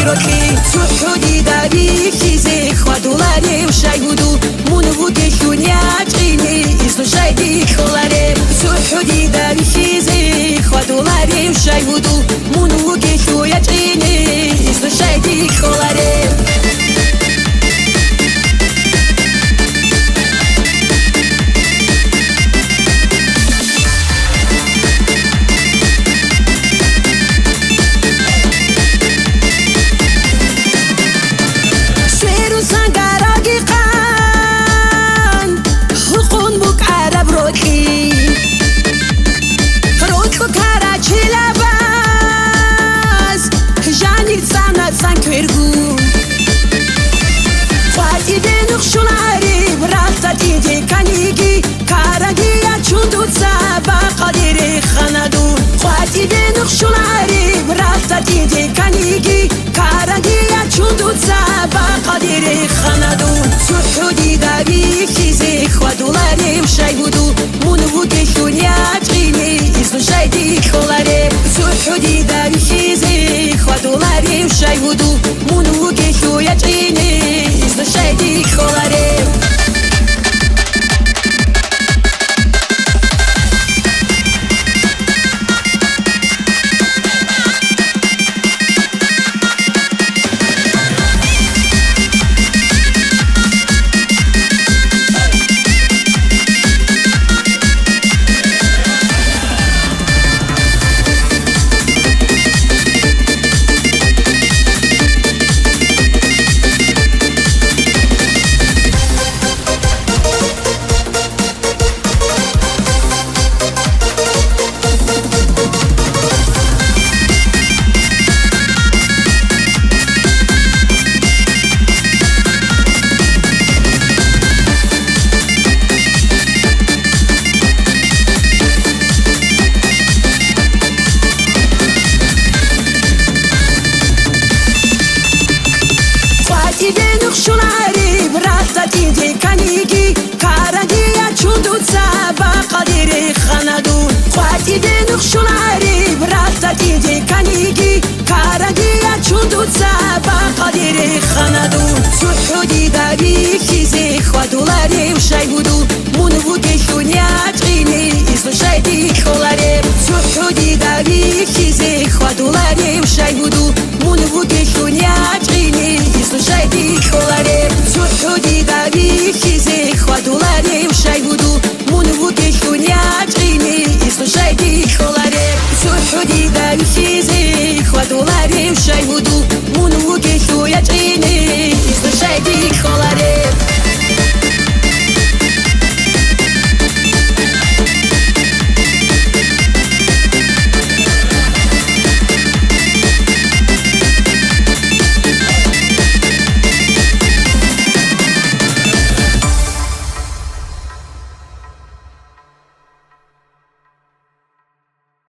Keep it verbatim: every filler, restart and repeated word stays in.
روکی تو شدی داری چیزی خودولاری و شیودو منو گشونیت اینی ایستو شیدی کلاره تو شدی داری چیزی خودولاری و شیودو منو گشونیت اینی ایستو شیدی کلاره دیدی کنیگی کارگی چون دو سبا قدیری خندون تو شدی داری چیزی خودولاری و شیودو منو گشونیت اینی ایستو شیدی کلاره تو شدی داری چیزی خودولاری و شیودو منو گشونیت اینی